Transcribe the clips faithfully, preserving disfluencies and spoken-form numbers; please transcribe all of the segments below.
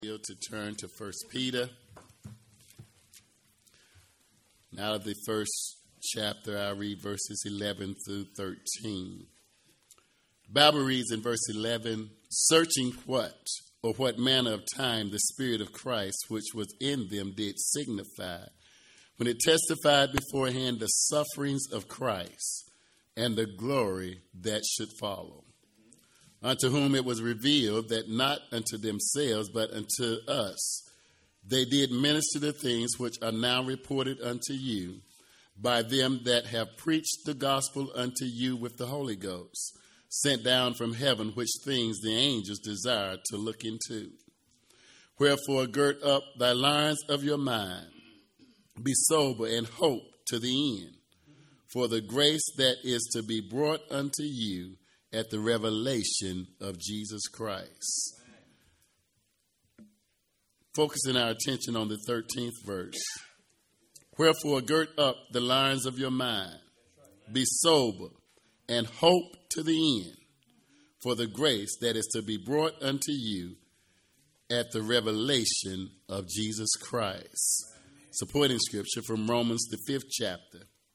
To turn to First Peter. Out of the first chapter, I read verses eleven through thirteen. The Bible reads in verse eleven, searching what or what manner of time the Spirit of Christ which was in them did signify, when it testified beforehand the sufferings of Christ and the glory that should follow. Unto whom it was revealed that not unto themselves, but unto us, they did minister the things which are now reported unto you by them that have preached the gospel unto you with the Holy Ghost, sent down from heaven, which things the angels desire to look into. Wherefore gird up thy loins of your mind, be sober and hope to the end, for the grace that is to be brought unto you at the revelation of Jesus Christ. Focusing our attention on the thirteenth verse. Wherefore gird up the loins of your mind, be sober, and hope to the end, for the grace that is to be brought unto you at the revelation of Jesus Christ. Supporting scripture from Romans, the fifth chapter,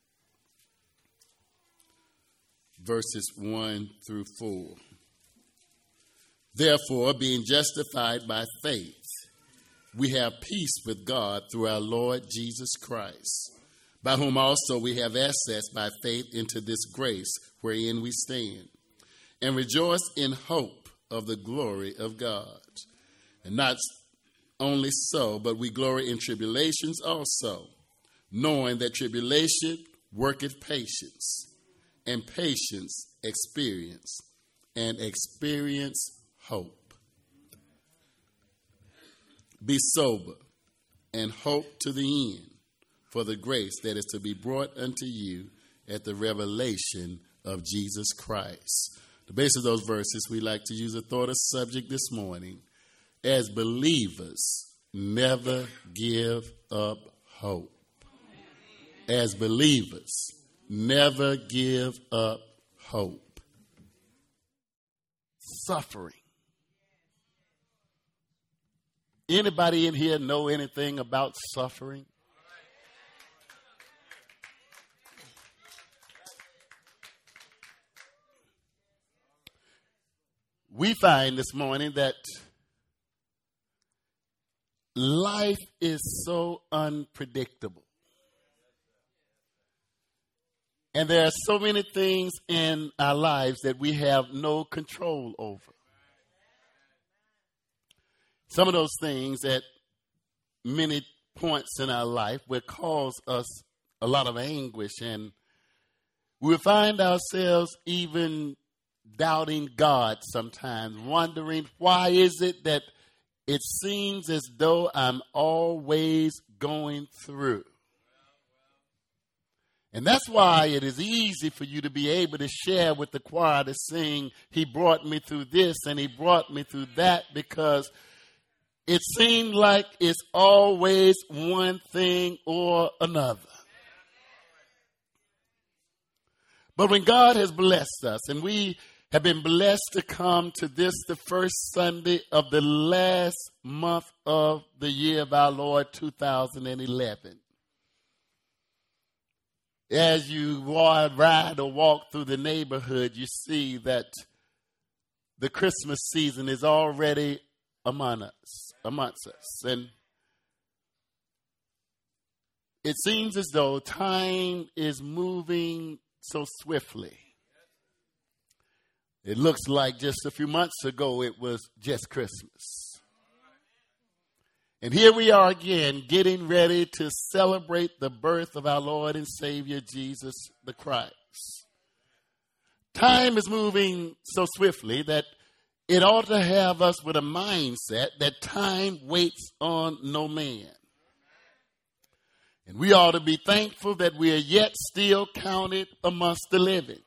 verses one through four. Therefore, being justified by faith, we have peace with God through our Lord Jesus Christ, by whom also we have access by faith into this grace wherein we stand, and rejoice in hope of the glory of God. And not only so, but we glory in tribulations also, knowing that tribulation worketh patience, and patience, experience, and experience, hope. Be sober and hope to the end for the grace that is to be brought unto you at the revelation of Jesus Christ. The base of those verses, we like to use a thought of subject this morning. As believers, never give up hope. As believers, never give up hope. Suffering. Anybody in here know anything about suffering? We find this morning that life is so unpredictable. And there are so many things in our lives that we have no control over. Some of those things at many points in our life will cause us a lot of anguish, and we'll find ourselves even doubting God sometimes, wondering why is it that it seems as though I'm always going through. And that's why it is easy for you to be able to share with the choir to sing, he brought me through this and he brought me through that, because it seems like it's always one thing or another. But when God has blessed us, and we have been blessed to come to this, the first Sunday of the last month of the year of our Lord, two thousand eleven. As you ride or walk through the neighborhood, you see that the Christmas season is already among us, amongst us. And it seems as though time is moving so swiftly. It looks like just a few months ago it was just Christmas. And here we are again, getting ready to celebrate the birth of our Lord and Savior, Jesus the Christ. Time is moving so swiftly that it ought to have us with a mindset that time waits on no man. And we ought to be thankful that we are yet still counted amongst the living.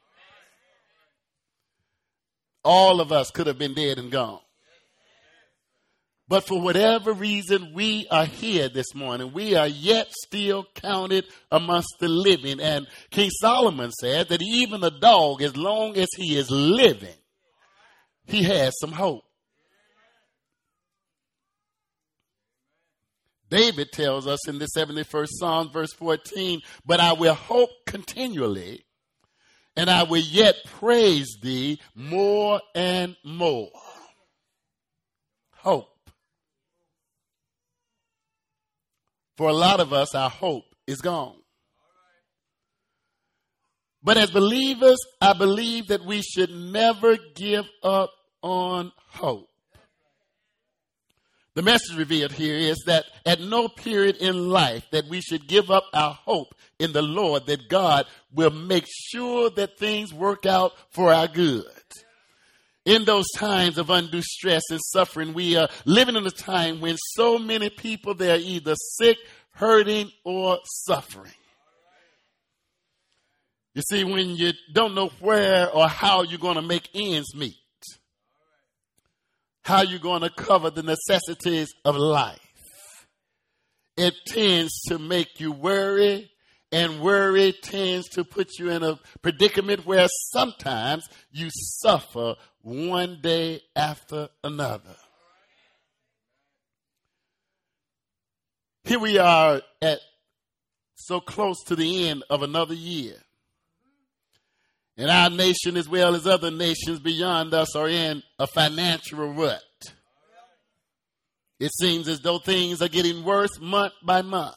All of us could have been dead and gone. But for whatever reason, we are here this morning. We are yet still counted amongst the living. And King Solomon said that even a dog, as long as he is living, he has some hope. David tells us in the seventy-first Psalm, verse fourteen, but I will hope continually, and I will yet praise thee more and more. Hope. For a lot of us, our hope is gone. But as believers, I believe that we should never give up on hope. The message revealed here is that at no period in life that we should give up our hope in the Lord, that God will make sure that things work out for our good. In those times of undue stress and suffering, we are living in a time when so many people, they are either sick, hurting, or suffering. You see, when you don't know where or how you're going to make ends meet, how you're going to cover the necessities of life, it tends to make you worry, and worry tends to put you in a predicament where sometimes you suffer one day after another. Here we are at so close to the end of another year. And our nation, as well as other nations beyond us, are in a financial rut. It seems as though things are getting worse month by month.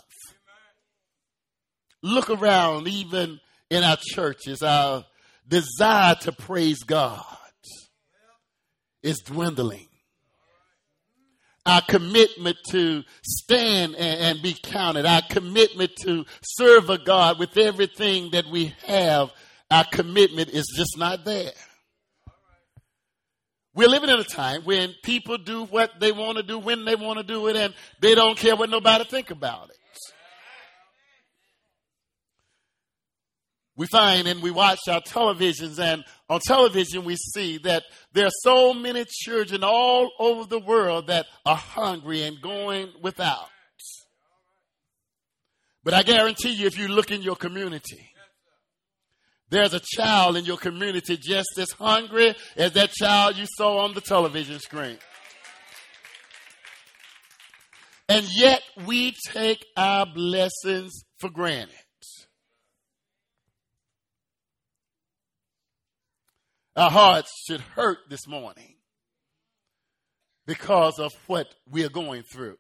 Look around, even in our churches, our desire to praise God is dwindling. Our commitment to stand and, and be counted, our commitment to serve a God with everything that we have, our commitment is just not there. We're living in a time when people do what they want to do, when they want to do it, and they don't care what nobody think about it. We find and we watch our televisions, and on television we see that there are so many children all over the world that are hungry and going without. But I guarantee you, if you look in your community, there's a child in your community just as hungry as that child you saw on the television screen. And yet we take our blessings for granted. Our hearts should hurt this morning because of what we are going through.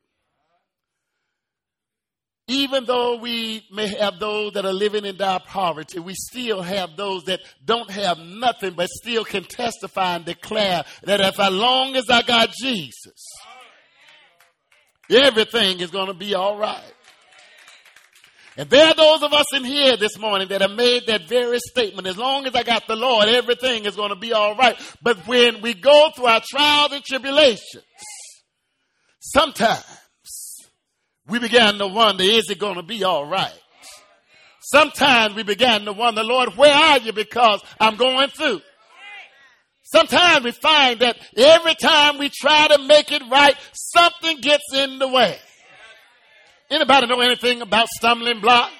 Even though we may have those that are living in dire poverty, we still have those that don't have nothing but still can testify and declare that if as long as I got Jesus, everything is going to be all right. And there are those of us in here this morning that have made that very statement. As long as I got the Lord, everything is going to be all right. But when we go through our trials and tribulations, sometimes we began to wonder, is it going to be all right? Sometimes we began to wonder, Lord, where are you? Because I'm going through. Sometimes we find that every time we try to make it right, something gets in the way. Anybody know anything about stumbling blocks?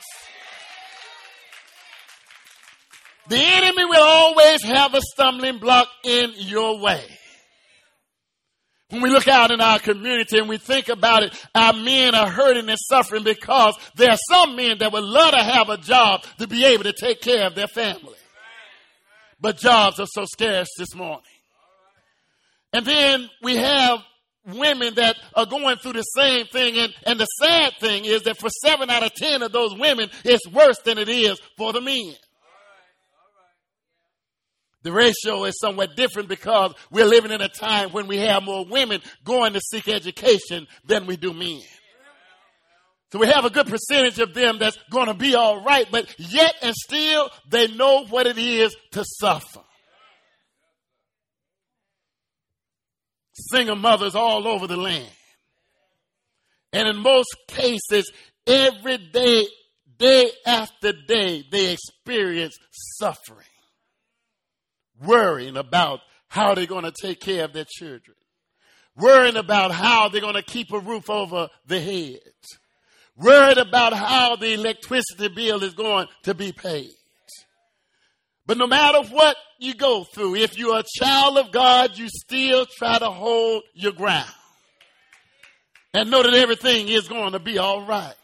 The enemy will always have a stumbling block in your way. When we look out in our community and we think about it, our men are hurting and suffering because there are some men that would love to have a job to be able to take care of their family. But jobs are so scarce this morning. And then we have women that are going through the same thing. And, and the sad thing is that for seven out of ten of those women, it's worse than it is for the men. The ratio is somewhat different because we're living in a time when we have more women going to seek education than we do men. So we have a good percentage of them that's going to be all right, but yet and still they know what it is to suffer. Single mothers all over the land. And in most cases, every day, day after day, they experience suffering. Worrying about how they're going to take care of their children. Worrying about how they're going to keep a roof over their heads. Worried about how the electricity bill is going to be paid. But no matter what you go through, if you're a child of God, you still try to hold your ground. and know that everything is going to be all right.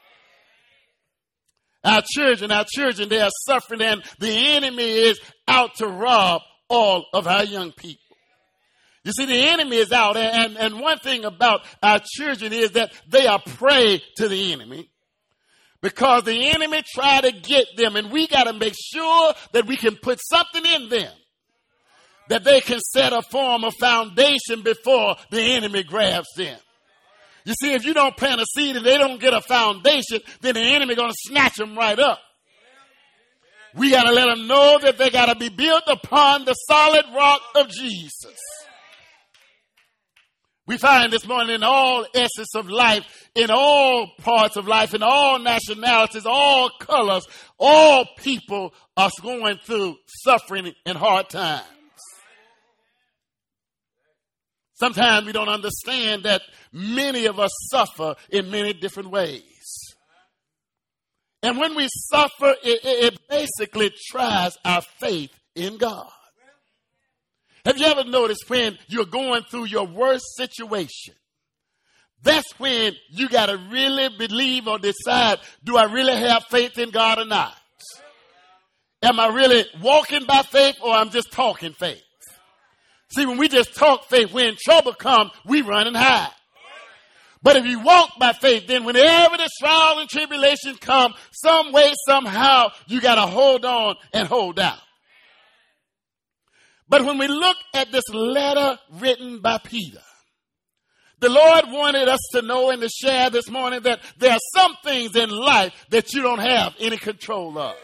Our children, our children, they are suffering, and the enemy is out to rob all of our young people. You see, the enemy is out, and, and one thing about our children is that they are prey to the enemy, because the enemy try to get them, and we got to make sure that we can put something in them that they can set a form of foundation before the enemy grabs them. You see, if you don't plant a seed and they don't get a foundation, then the enemy going to snatch them right up. We got to let them know that they got to be built upon the solid rock of Jesus. We find this morning in all essence of life, in all parts of life, in all nationalities, all colors, all people are going through suffering and hard times. Sometimes we don't understand that many of us suffer in many different ways. And when we suffer, it, it basically tries our faith in God. Have you ever noticed when you're going through your worst situation? That's when you got to really believe or decide, do I really have faith in God or not? Am I really walking by faith, or I'm just talking faith? See, when we just talk faith, when trouble comes, we run and hide. But if you walk by faith, then whenever the trial and tribulation come, some way, somehow, you got to hold on and hold out. But when we look at this letter written by Peter, the Lord wanted us to know and to share this morning that there are some things in life that you don't have any control of.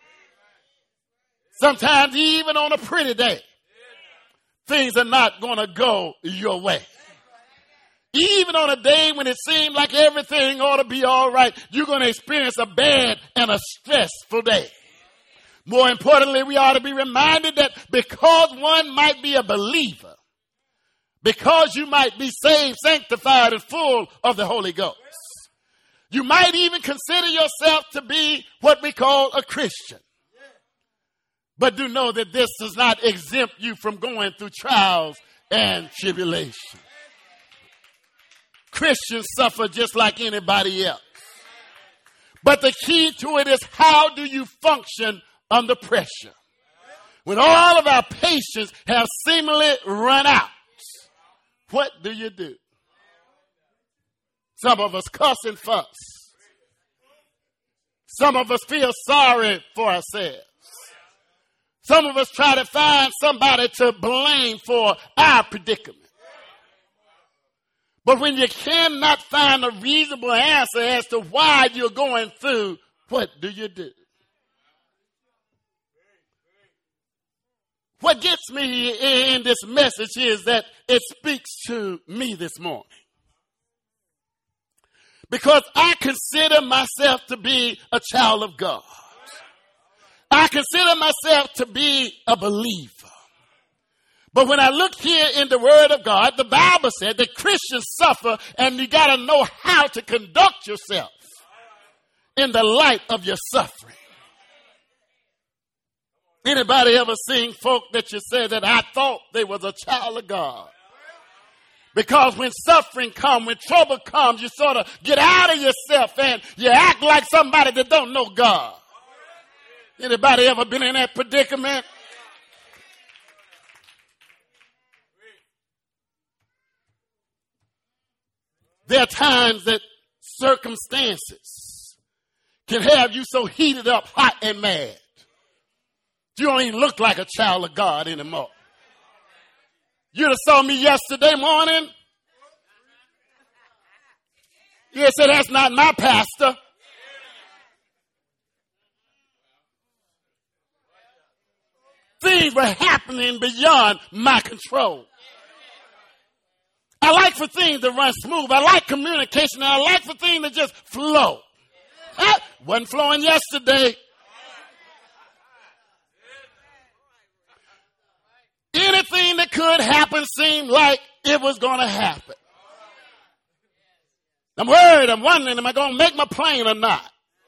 Sometimes even on a pretty day, things are not going to go your way. Even on a day when it seems like everything ought to be all right, you're going to experience a bad and a stressful day. More importantly, we ought to be reminded that because one might be a believer, because you might be saved, sanctified, and full of the Holy Ghost, you might even consider yourself to be what we call a Christian. But do know that this does not exempt you from going through trials and tribulations. Christians suffer just like anybody else. But the key to it is, how do you function under pressure? When all of our patience have seemingly run out, what do you do? Some of us cuss and fuss. Some of us feel sorry for ourselves. Some of us try to find somebody to blame for our predicament. But when you cannot find a reasonable answer as to why you're going through, what do you do? What gets me in this message is that it speaks to me this morning. Because I consider myself to be a child of God. I consider myself to be a believer. But when I look here in the Word of God, the Bible said that Christians suffer, and you got to know how to conduct yourself in the light of your suffering. Anybody ever seen folk that you said that I thought they was a child of God? Because when suffering comes, when trouble comes, you sort of get out of yourself and you act like somebody that don't know God. Anybody ever been in that predicament? There are times that circumstances can have you so heated up, hot and mad, you don't even look like a child of God anymore. You'd have saw me yesterday morning. You said, that's not my pastor. Things were happening beyond my control. I like for things to run smooth. I like communication. And I like for things to just flow. That wasn't flowing yesterday. Anything that could happen seemed like it was going to happen. I'm worried. I'm wondering, am I going to make my plane or not?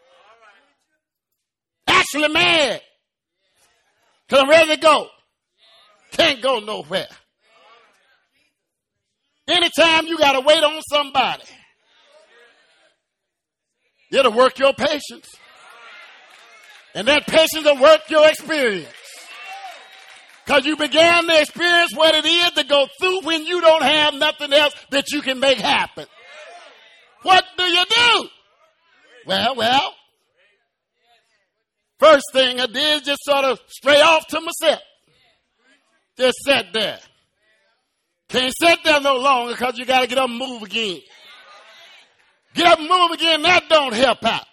Actually mad. Because I'm ready to go. Can't go nowhere. Anytime you got to wait on somebody, It'll work your patience. And that patience will work your experience. Because you began to experience what it is to go through when you don't have nothing else that you can make happen. What do you do? Well, well, first thing I did is just sort of stray off to myself. Just sat there. Can't sit there no longer because you got to get up and move again. Get up and move again, that don't help out.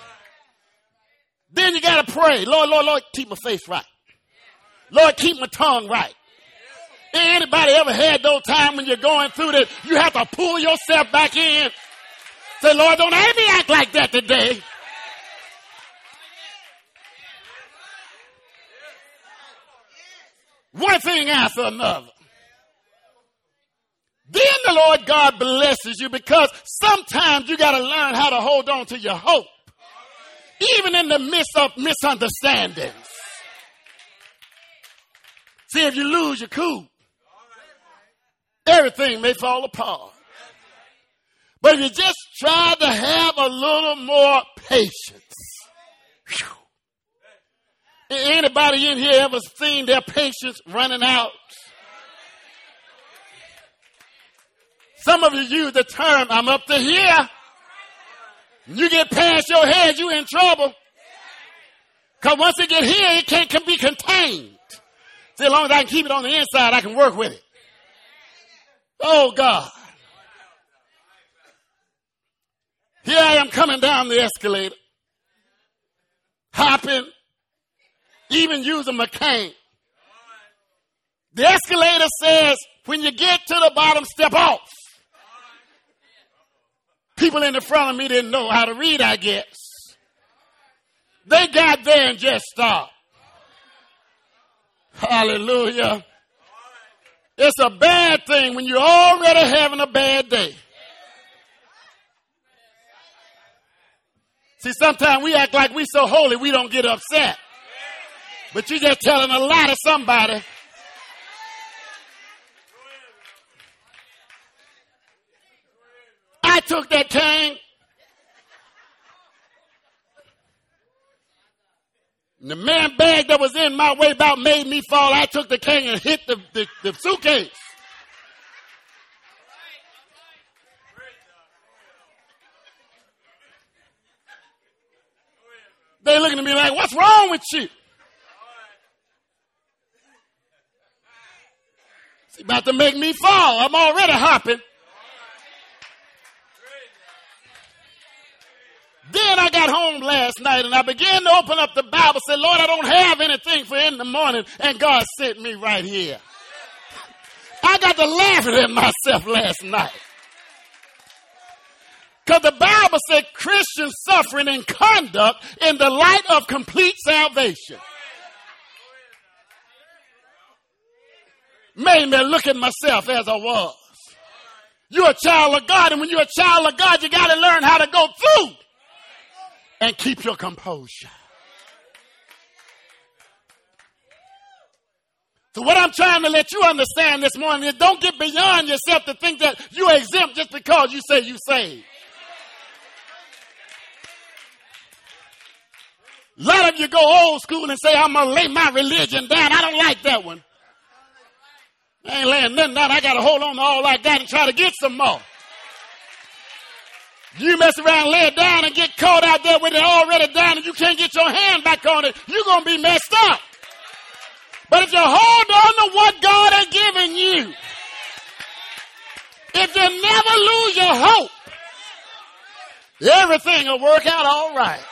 Then you got to pray. Lord, Lord, Lord, keep my face right. Lord, keep my tongue right. Anybody ever had those times when you're going through that you have to pull yourself back in? Say, Lord, don't have me act like that today. One thing after another. Then the Lord God blesses you because sometimes you got to learn how to hold on to your hope. Even in the midst of misunderstandings. See, if you lose your cool, everything may fall apart. But if you just try to have a little more patience. Whew. Anybody in here ever seen their patience running out? Some of you use the term, I'm up to here. You get past your head, you in trouble. Because once it get here, it can't can be contained. See, as long as I can keep it on the inside, I can work with it. Oh, God. Here I am coming down the escalator. Hopping. Even using my cane. The escalator says, when you get to the bottom, step off. People in the front of me didn't know how to read, I guess. They got there and just stopped. Hallelujah. It's a bad thing when you're already having a bad day. See, sometimes we act like we so holy we don't get upset. But you're just telling a lie to somebody. I took that cane. And the man bag that was in my way about made me fall. I took the cane and hit the, the, the suitcase. They looking at me like, what's wrong with you? It's about to make me fall. I'm already hopping. Then I got home last night and I began to open up the Bible, said, Lord, I don't have anything for in the morning. And God sent me right here. I got to laughing at myself last night. Because the Bible said Christian suffering and conduct in the light of complete salvation. Made me look at myself as I was. You're a child of God, and when you're a child of God, you got to learn how to go through and keep your composure. So what I'm trying to let you understand this morning is don't get beyond yourself to think that you're exempt just because you say you saved. A lot of you go old school and say, I'm going to lay my religion down. I don't like that one. I ain't laying nothing down. I got to hold on to all like that and try to get some more. You mess around and lay it down and get caught out there with it already down and you can't get your hand back on it, you're going to be messed up. But if you hold on to what God has given you, if you never lose your hope, everything will work out all right.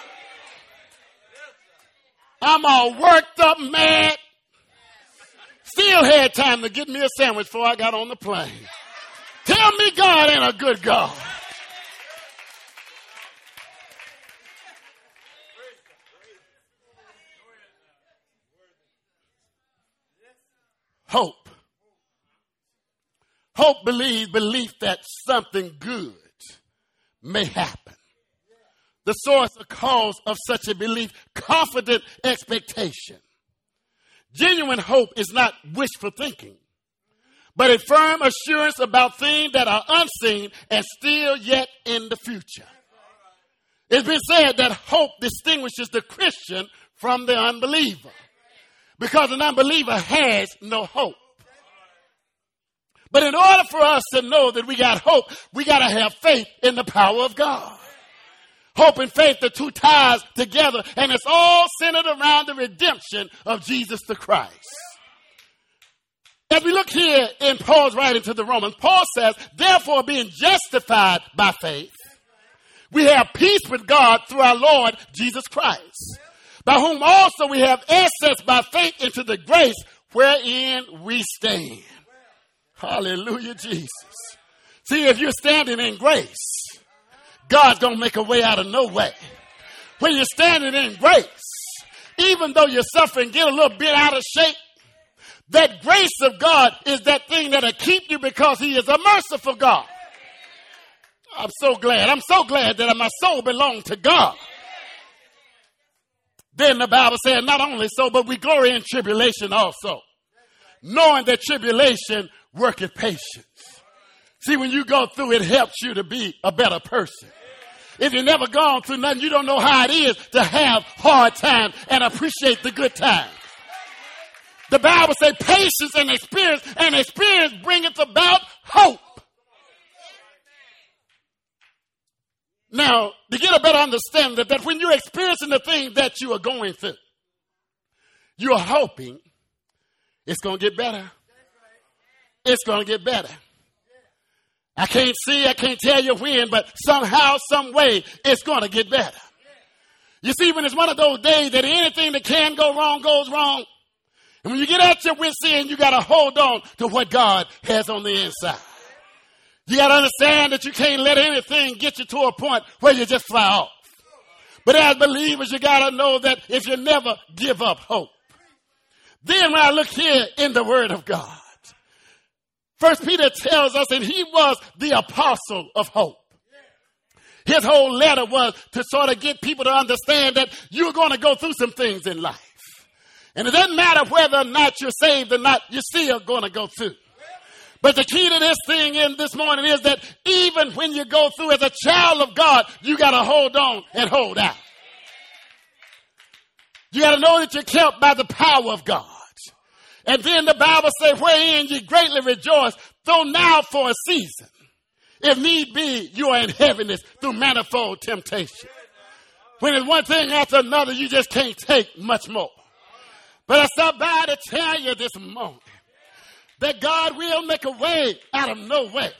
I'm all worked up, mad. Still had time to get me a sandwich before I got on the plane. Tell me God ain't a good God. Hope. Hope believes belief that something good may happen. The source or cause of such a belief, confident expectation. Genuine hope is not wishful thinking, but a firm assurance about things that are unseen and still yet in the future. It's been said that hope distinguishes the Christian from the unbeliever, because an unbeliever has no hope. But in order for us to know that we got hope, we got to have faith in the power of God. Hope and faith, the two ties together, and it's all centered around the redemption of Jesus the Christ. As we look here in Paul's writing to the Romans, Paul says, therefore being justified by faith, we have peace with God through our Lord Jesus Christ, by whom also we have access by faith into the grace wherein we stand. Hallelujah, Jesus. See, if you're standing in grace, God's going to make a way out of no way. When you're standing in grace, even though you're suffering, get a little bit out of shape, that grace of God is that thing that'll keep you, because he is a merciful God. I'm so glad. I'm so glad that my soul belongs to God. Then the Bible said, not only so, but we glory in tribulation also, knowing that tribulation worketh patience. See, when you go through, it helps you to be a better person. If you've never gone through nothing, you don't know how it is to have hard times and appreciate the good times. The Bible says patience and experience, and experience bringeth about hope. Now, to get a better understanding that, that when you're experiencing the thing that you are going through, you're hoping it's going to get better. It's going to get better. I can't see, I can't tell you when, but somehow, some way, it's going to get better. You see, when it's one of those days that anything that can go wrong goes wrong, and when you get out your wits end, you got to hold on to what God has on the inside. You got to understand that you can't let anything get you to a point where you just fly off. But as believers, you got to know that if you never give up hope. Then when I look here in the Word of God, First Peter tells us that he was the apostle of hope. His whole letter was to sort of get people to understand that you're going to go through some things in life. And it doesn't matter whether or not you're saved or not, you're still going to go through. But the key to this thing in this morning is that even when you go through as a child of God, you got to hold on and hold out. You got to know that you're kept by the power of God. And then the Bible says, wherein ye greatly rejoice, though now for a season, if need be, you are in heaviness through manifold temptation. When it's one thing after another, you just can't take much more. But I stopped by to tell you this morning that God will make a way out of no way.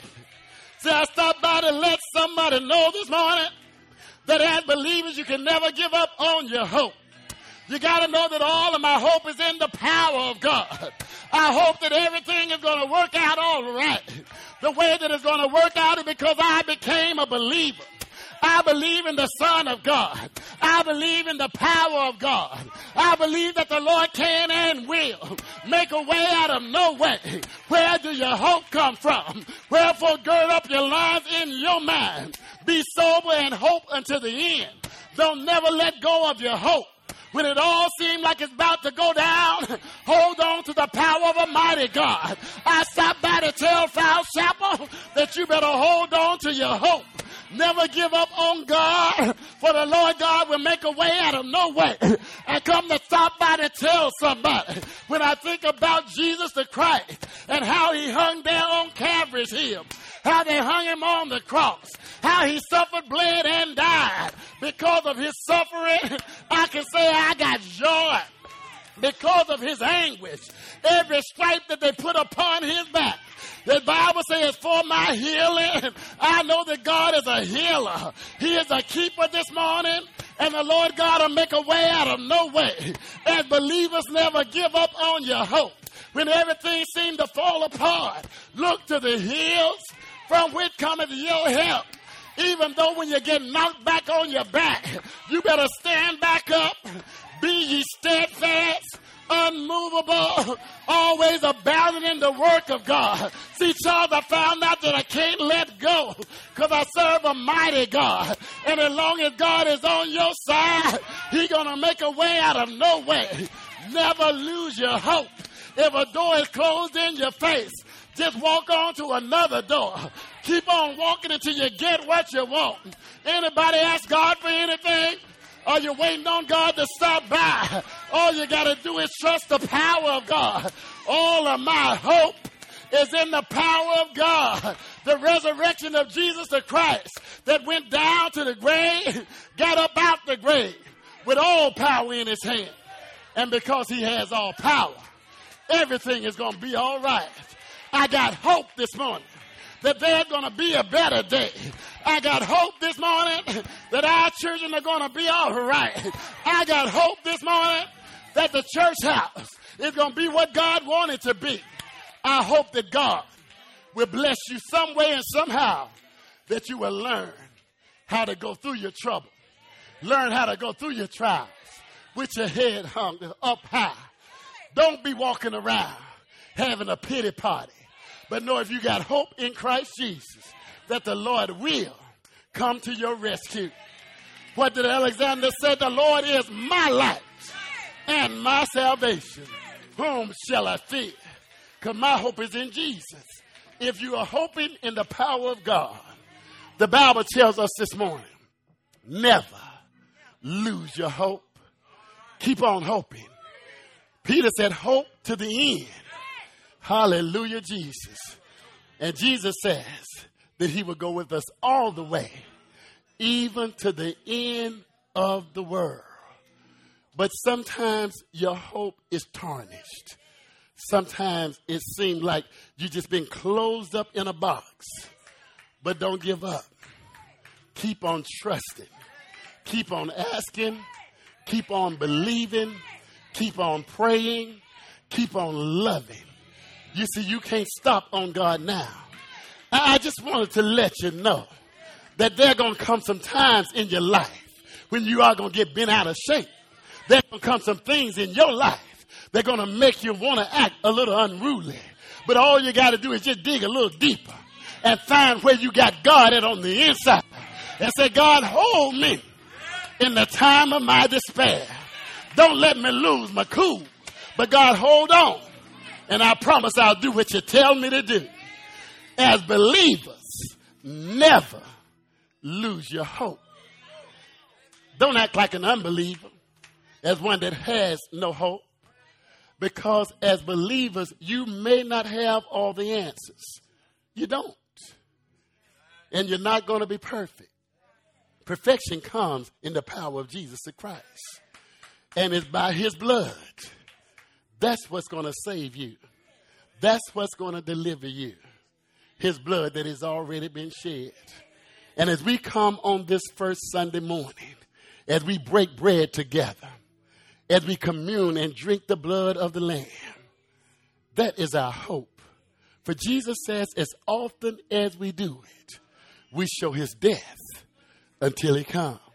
So I stopped by to let somebody know this morning that as believers, you can never give up on your hope. You got to know that all of my hope is in the power of God. I hope that everything is going to work out all right. The way that it's going to work out is because I became a believer. I believe in the Son of God. I believe in the power of God. I believe that the Lord can and will make a way out of no way. Where do your hope come from? Wherefore gird up your loins in your mind. Be sober and hope unto the end. Don't never let go of your hope. When it all seems like it's about to go down, hold on to the power of a mighty God. I stopped by to tell Foul Chapel that you better hold on to your hope. Never give up on God, for the Lord God will make a way out of no way. I come to stop by to tell somebody, when I think about Jesus the Christ and how he hung there on Calvary's hill, how they hung him on the cross, how he suffered, bled, and died. Because of his suffering, I can say I got joy. Because of his anguish, every stripe that they put upon his back, the Bible says, for my healing. I know that God is a healer. He is a keeper this morning. And the Lord God will make a way out of no way. As believers, never give up on your hope. When everything seems to fall apart, look to the hills from which cometh your help. Even though when you get knocked back on your back, you better stand back up. Be ye steadfast, unmovable, always abounding in the work of God. See, Charles, I found out that I can't let go because I serve a mighty God. And as long as God is on your side, he's going to make a way out of no way. Never lose your hope. If a door is closed in your face, just walk on to another door. Keep on walking until you get what you want. Anybody ask God for anything? Are you waiting on God to stop by? All you got to do is trust the power of God. All of my hope is in the power of God. The resurrection of Jesus the Christ that went down to the grave, got up out the grave with all power in his hand. And because he has all power, everything is going to be all right. I got hope this morning that there's going to be a better day. I got hope this morning that our children are going to be all right. I got hope this morning that the church house is going to be what God wanted to be. I hope that God will bless you some way and somehow, that you will learn how to go through your trouble. Learn how to go through your trials with your head hung up high. Don't be walking around having a pity party. But know if you got hope in Christ Jesus, that the Lord will come to your rescue. What did Alexander say? The Lord is my light and my salvation. Whom shall I fear? Because my hope is in Jesus. If you are hoping in the power of God, the Bible tells us this morning, never lose your hope. Keep on hoping. Peter said, hope to the end. Hallelujah, Jesus. And Jesus says that he will go with us all the way, even to the end of the world. But sometimes your hope is tarnished. Sometimes it seems like you've just been closed up in a box. But don't give up. Keep on trusting. Keep on asking. Keep on believing. Keep on praying. Keep on loving. You see, you can't stop on God now. I just wanted to let you know that there are going to come some times in your life when you are going to get bent out of shape. There are going to come some things in your life that are going to make you want to act a little unruly. But all you got to do is just dig a little deeper and find where you got God at on the inside. And say, God, hold me in the time of my despair. Don't let me lose my cool. But God, hold on. And I promise I'll do what you tell me to do. As believers, never lose your hope. Don't act like an unbeliever, as one that has no hope. Because as believers, you may not have all the answers. You don't. And you're not going to be perfect. Perfection comes in the power of Jesus Christ. And it's by his blood. That's what's going to save you. That's what's going to deliver you. His blood that has already been shed. And as we come on this first Sunday morning, as we break bread together, as we commune and drink the blood of the Lamb, that is our hope. For Jesus says, as often as we do it, we show his death until he comes.